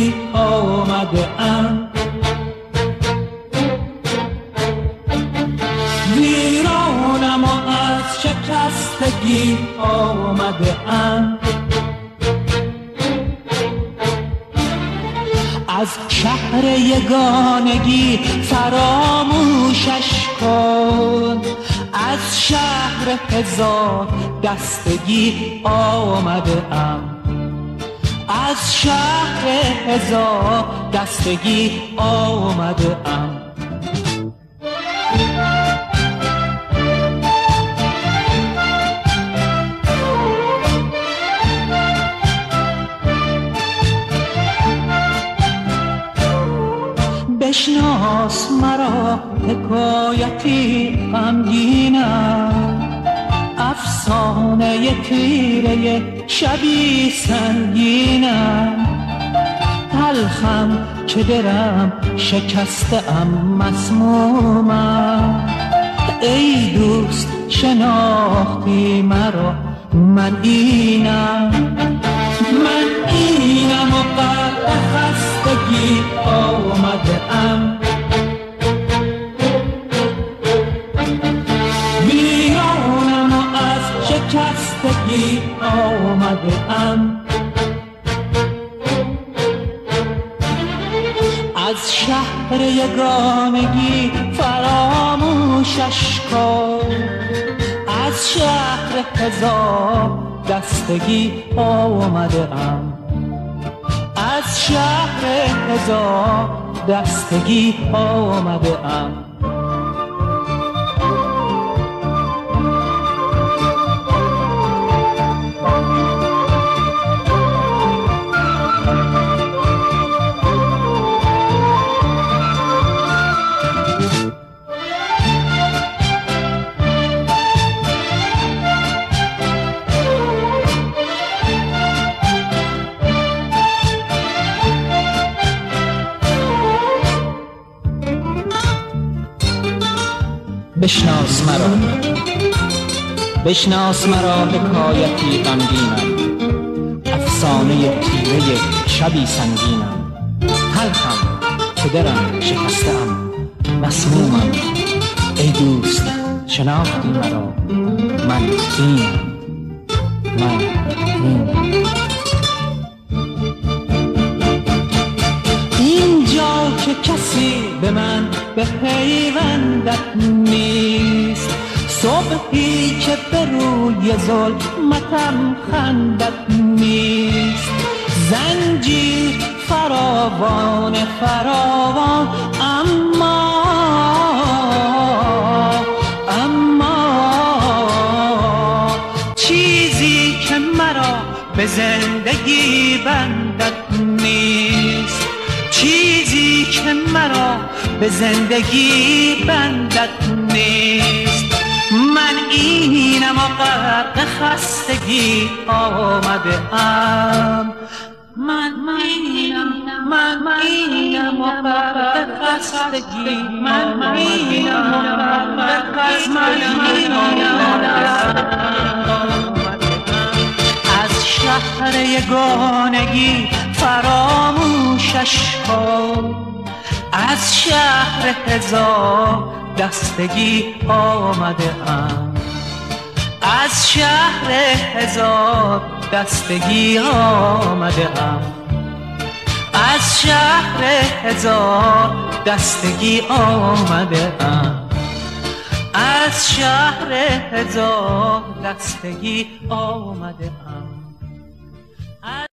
دستگی آمده ام، ویرانم و از شکستگی آمده ام. از شهر یگانگی فراموشش کن، از شهر هزار دستگی آمده ام، از شهر هزار دستگی آمده ام. بشناس مرا حکایتی غمگینم، افسانه تیره شبی سنگینم. تلخم که درم شکسته ام مسمومم، ای دوست شناختی مرا من اینم، من اینم و غرق خستگی آمده ام، ویرانم و از شکستگی آمده ام. از شهر یگانگی فراموشش کن، از شهر هزار دستگی آمده ام، از شهر هزار دستگی آمده ام. بشناس مرا، بشناس مرا حکایتی غمگینم، افسانه تیره شبی سنگینم. تلخم که درم شکسته ام مسمومم، ای دوست شناختی مرا من اینم، من اینم. اینجا که کسی به من به پیوندت نیست، صبحی که به روی ظلمتم خندت نیست. زنجیر فراوان فراوان، اما چیزی که مرا به زندگی بندت نیست، چیزی که مرا به زندگی بندت نیست. من اینم و غرق خستگی آمده ام، من اینم و غرق خستگی، من اینم و غرق خستگی از شهر یگانگی فراموشش کن، از شهر هزار دستگی آمده ام، از شهر هزار دستگی آمده ام، از شهر هزار دستگی آمده ام، از شهر هزار دستگی آمده ام.